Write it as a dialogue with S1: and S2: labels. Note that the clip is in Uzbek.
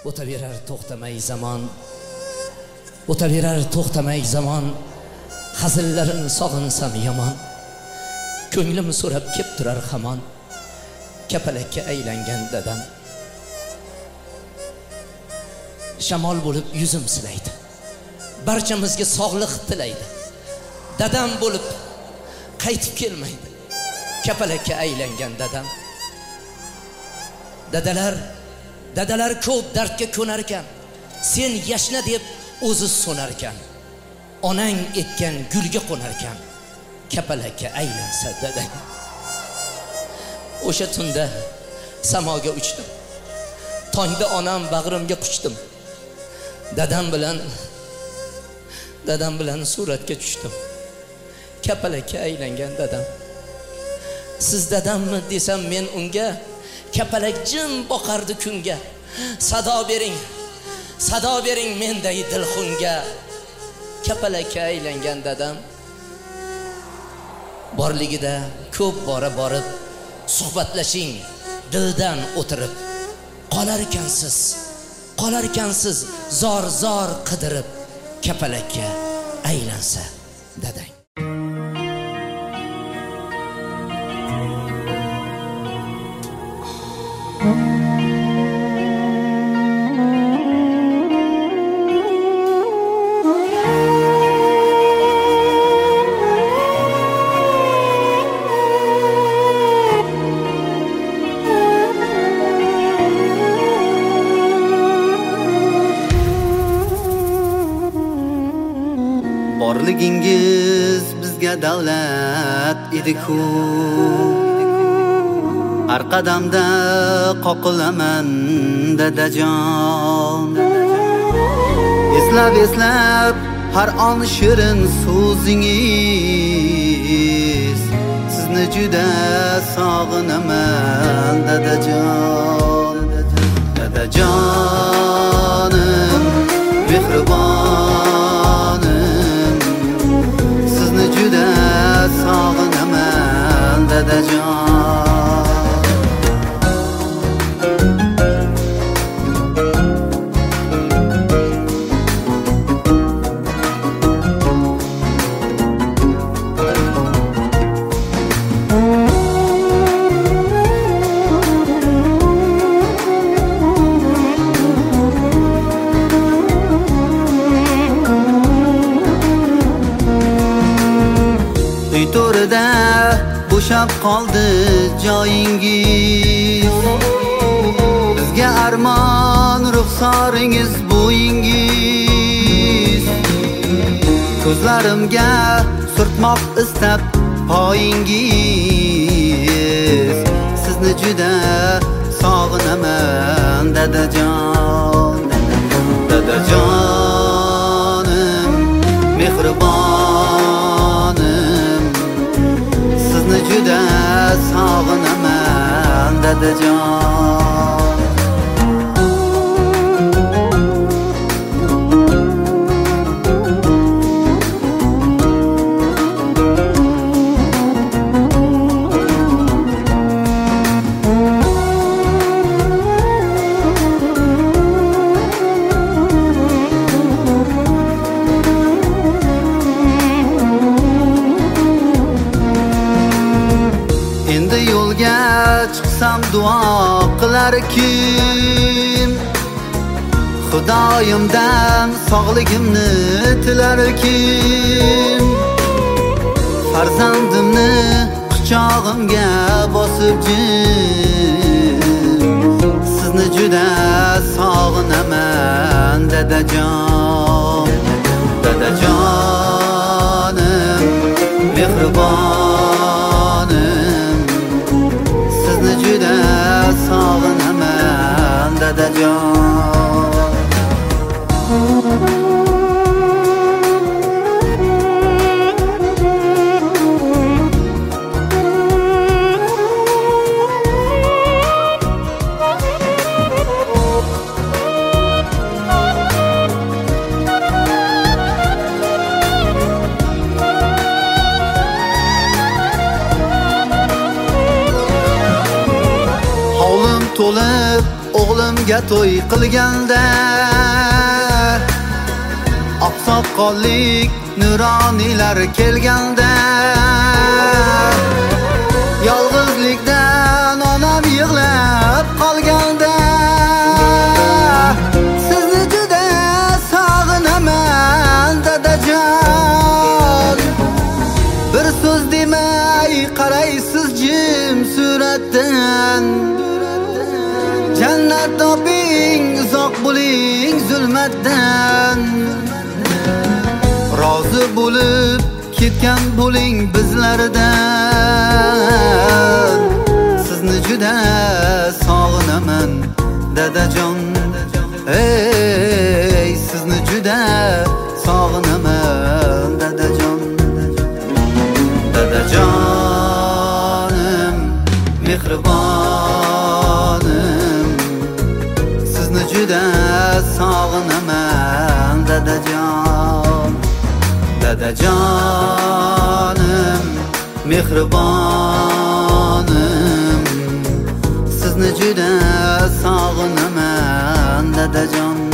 S1: O'taverar to'xtamay zamon, o'taverar to'xtamay zamon, hazillarini sog'insam yomon, ko'nglim so'rab kep turar hamon, kapalakka aylangan dadam. Shamol bo'lib yuzim silaydi, barchamizga sog'liq tilaydi. Dadam bo'lib qaytib kelmaydi, kapalakka aylangan dadam. Dadalar ko'p dardga ko'nar ekan, sen yashna deb o'zi so'nar ekan. Onang ekkan gulga qo'nar ekan, kapalakka aylansa dadang. O'sha tunda samoga uchdim, tongda onam bag'rimga quchdim. Dadam bilan suratga tushdim, kapalakka aylangan dadam. Siz dadammi desam men unga, kapalak jim boqardi kunga. Sado bering menday dilxunga, kapalakka aylangan dadam. Borligida ko'p bora borib suhbatlashing dildan o'tirib. Qolar ekansiz zor qidirib, kapalakka aylansa dadang.
S2: Borligingiz bizga davlat edi-ku, har qadamda qoqilaman dadajon. Eslab har on shirin so'zingiz, sizni juda sog'inaman dadajon. Dadajonim mehribonim, sizni juda sog'inaman dadajon. To'rida bo'shab qoldi joyingiz, bizga armon ruxsoringiz bo'yingiz. Ko'zlarimga surtmoq istab poyingiz, sizni juda sog'inaman dadajon. Dadajonim mehribonim, sizni juda sog'inaman dadajon. Endi yo'lga chiqsam duo qilar kim? Xudoyimdan sog'ligimni tilar kim? Farzandimni quchog'imga bosib jim, sizni juda sog'inaman dadajon. Dadajonim mehribonim, sizni juda sog'inaman dadajon. Hovlim to'lib o'g'limga to'y qilganda oqsoqollik nuroniylar kelganda yolg'izlikdan onam yig'lab qolganda sizni juda sog'inaman dadajon. Bir so'z demay qaraysiz jim suratdan. Jannat toping, uzoq bo'ling zulmatdan. Rozi bo'lib ketgan bo'ling bizlardan. Sizni juda sog'inaman dadajon. Ey, sizni juda sog'inaman dadajon. Dadajonim, mehribonim, sizni juda sog'inaman dadajon. Dadajonim, mehribonim, sizni juda sog'inaman dadajon.